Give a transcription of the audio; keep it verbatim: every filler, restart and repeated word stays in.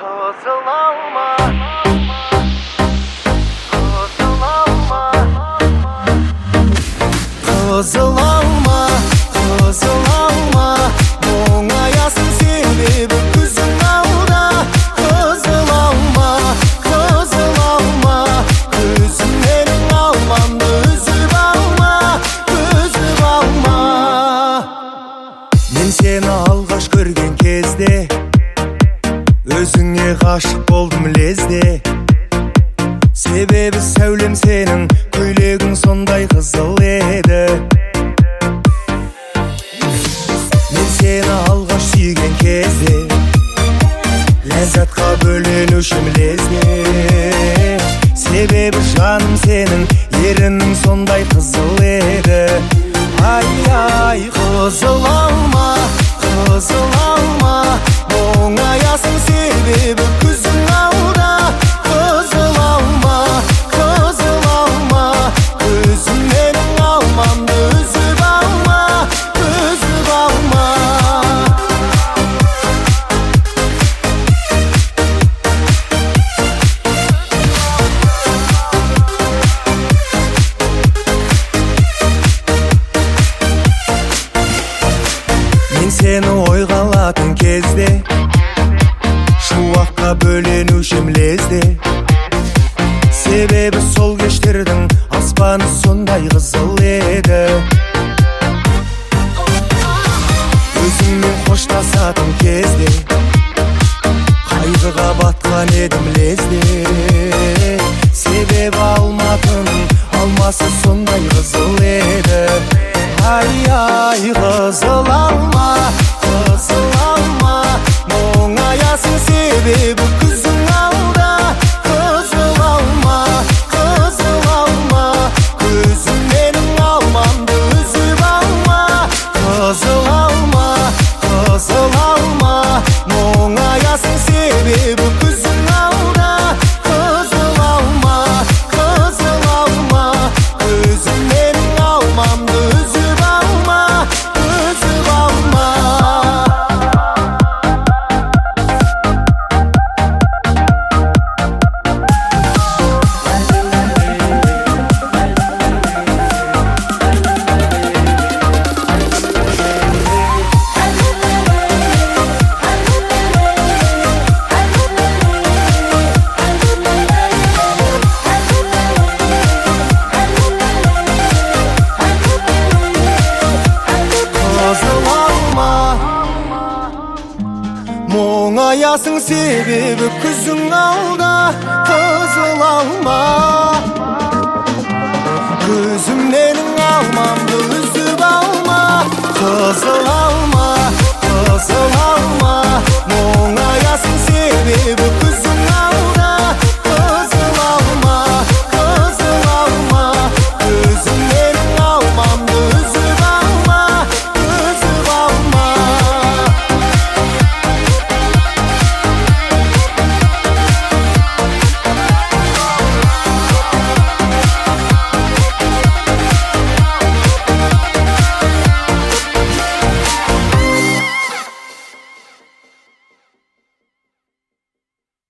Kızıl alma, kızıl alma, kızıl alma, kızıl alma. Muңayasың себебі күзің алда. Kızıl alma, kızıl alma, күзімнен алмамды үзіп алма, үзіп алма. Мен сені алғаш көрген кезде өзіңе ғашық болдым лезде. Себебі сәулем сенің, көйлегің сондай қызыл еді. Мен сені алғаш сүйген кезде ләззатқа бөленушім лезде. Себебі жаным сенің, ерінің сондай қызыл еді. Ай-ай, қызыл алма, қызыл алма, мұңаясың себебі күзің алда. Қызыл алма, қызыл алма, күзім менің алмамды үзіп алма, үзіп алма. Мен сені ойға алатын кезде шуаққа бөленушім лезде. Себебі сол кештердің аспаны сондай қызыл еді. Өзіңмен қоштасатын кезде қайғыға батқан едім лезде. Себебі алматының алмасы сондай қызыл еді. Ай-ай, қызыл алма, қызыл алма, мұңаясың себебі күзің алда. Қызыл алма, қызыл алма, күзім менің алмамды үзіп алма. Қызыл алма, қызыл алма, мұңаясың себебі күзің алда. Қызыл алма, қызыл алма, күзім менің алмамды үзіп алма, үзіп алма. Қызыл алма, мұңаясың себебі күзің алда. Қызыл алма, күзім менің алмамды үзіп алма. Қызыл